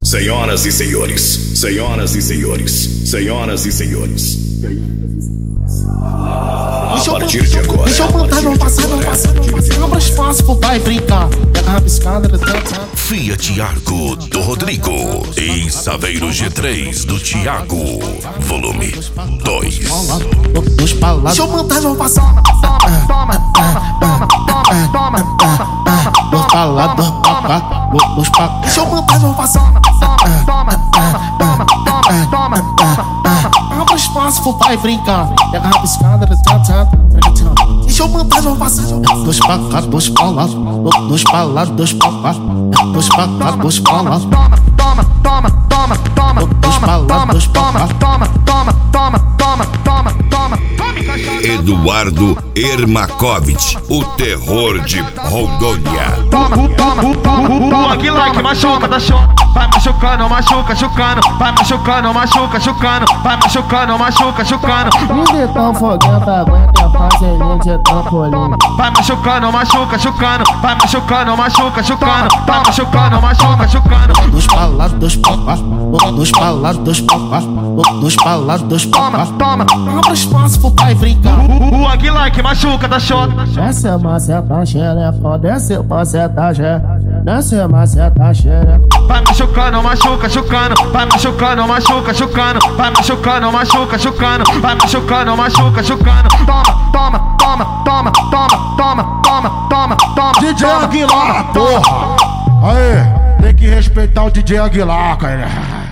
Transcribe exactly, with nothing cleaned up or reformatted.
Senhoras e senhores, senhoras e senhores, senhoras e senhores. A partir de agora. Deixa eu contar, não passar, não passar, não passar. Abra espaço pro pai brincar. Pega a rabiscada, Fiat Argo do Rodrigo e Saveiro G três do Thiago, volume dois. Dos palavras. Deixa eu contar, não passar. Toma, toma, toma, toma, toma. Dos palavras, dos palavras. Deixa eu contar, não passar. Toma, toma, toma, toma, toma. Abra espaço pro pai brincar. Pega a rabiscada, deixa eu contar, não passar. Dos palavras, dos palavras, dos palavras, dos palavras. Dos palavras, dos palavras. Toma, toma, toma, toma, toma, toma, dos palavras. Toma, toma, toma, toma, toma, toma. Eduardo Ermakovich, o terror de Rondônia. Toma, toma, toma, que like, machuca, tá show. Vai machucando, machuca, chucando. Vai machucando, machuca, chucando. Vai machucando, machuca, chucando. Ninguém tão foguento, aguenta fazer de trampolim. Vai machucando, machuca, chucando. Vai machucando, machuca, chucando. Vai machucando, machuca, chucando. Dos palavras, dos papas, dos palavras, dos papas, dos palavras, dos papas. Toma, abra espaço pro pai brincar. O Aguilar que machuca, tá show. Desce a maceta xerefa, desce a maceta xerefa, desce a maceta xerefa. Vai machucando, machuca, chucando. Vai machucando, machuca, chucando. Vai machucando, machuca, chucando. Vai machucando, machuca, chucando. Toma, toma, toma, toma, toma, toma, toma, toma, toma. D J Aguilar, porra! Aê, tem que respeitar o D J Aguilar, cara.